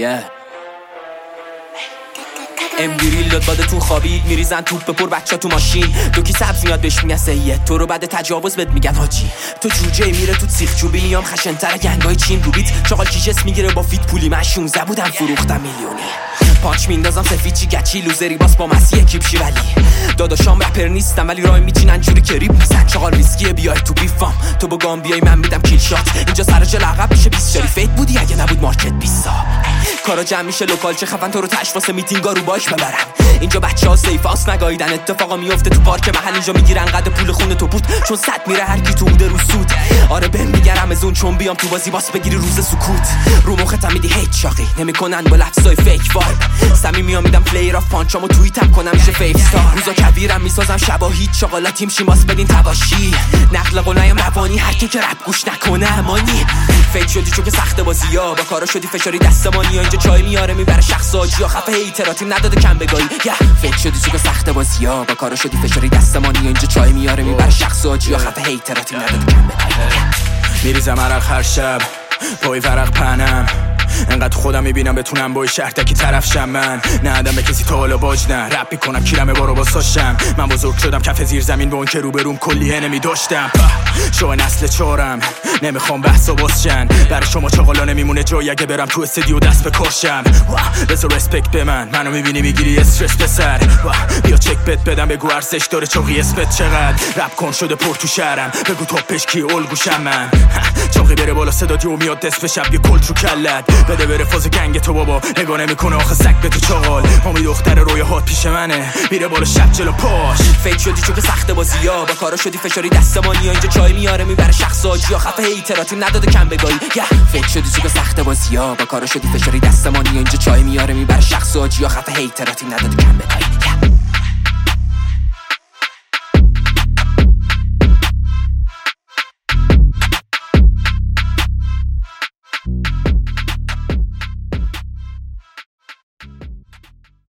امبریلات بادتون خوابید میریزن توپ بپر بچه تو ماشین دوکی سبز میاد بهش میگن سید تو رو بعد تجاوز بهت میگن حاجی تو جوجه میره تو سیخ چوبی میام خشن‌تر گنگای چین روبیت چاقال کیجس میگیره با فیت پولی من 16 بودم فروختم میلیونی پانچ میندازم سفیچی گچی لوزری باس با مسی اکیپشی ولی داداشام رپر نیستم ولی رای میچینن جوری که ریپ میزن چاقال ویسکی بیای تو بیفام تو با گام بیای من میدم کیل شات اینجا سر جل عقب میشه 20 شریفیت بودی اگه نبود مارکت 20 کارا جمع میشه لوکال چه خفن تو رو تاش واسه میتینگا رو باش ببرم اینجا بچه‌ها سیف اس نگاییدن اتفاقا میفته تو پارک محل اینجا میگیرن قد پول خونه تو بود چون صد میره هر کی تو بوده رو سود آره بهم میگرم از اون چون بیام تو بازی باس بگیری روز سکوت رو مختم میدی هیت شاقی نمیکنن با لفظای فیک وایب صمیمی میدم پلیر اف پانچامو توییتم کنم میشه فیف استار روزا کویرم میسازم شبا هیچ شغالاتیم شیماس بدین تباشی نقل قولم روانی هر کی که رپ گوش نکنه امانی فیک شدی چون که سخت بازی‌ها با کارا شدی فشاری دستمانی اینجا چای میاره میبره شخص آجیا خفه هیتراتیم نداده کم بگایی فیک شدی چون که سخت بازی‌ها با کارا شدی فشاری دستمانی اینجا چای میاره میبره شخص آجیا خفه هیتراتیم نداده کم بگایی میریزم عرق هر شب پای ورق پنم انقدر خودم میبینم بتونم با شهردکی طرف شم من ندم به کسی تا حالا باج نه رپ میکنم کیرم بارو باساشم من بزرگ شدم کف زیر زمین با اون که روبروم کلی انمی داشتم شو نسل چهارم نمیخوام بحثا بازشن برای شما چاقالا نمیمونه جایی اگه برم تو استودیو دست بکشم بذار رسپکت به منو میبینی میگیری استرس پسر بیا چک بت بدم بگو ارزش داره چاقی اسمت چقدر رپ کن شده پر تو شهرم بگو تاپش کی الگوشم من چاقی بره بالا صدا دیو میاد دست به شب یه کل تو کلت بده بره فاز گنگ تو بابا نگاه نمیکنه آخه سگ به تو چاقال مامی دختر روی هات پیش منه میره بالا شب جلو پاش فیک شدی چون که سخت بازی‌ها با کارا شدی فشاری دستمانی اینجا چای میاره میبره شخص آجیا خفه هیتراتیم نداده کم بگایی فیک شدی چون که سخت بازی‌ها با کارا شدی فشاری دستمانی اینجا چای میاره میبره شخص آجیا خفه هیتراتیم نداده کم بگایی